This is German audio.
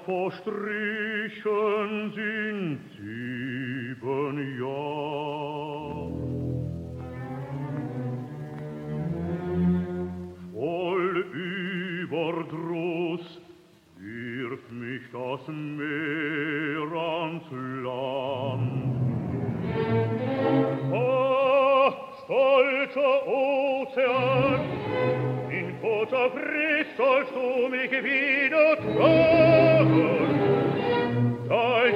verstrichen sind 7 Jahr. Voll Überdruss wirft mich das Meer ans Land. Ah, stolzer Ozean, in kurzer Frist sollst du mich wieder tragen.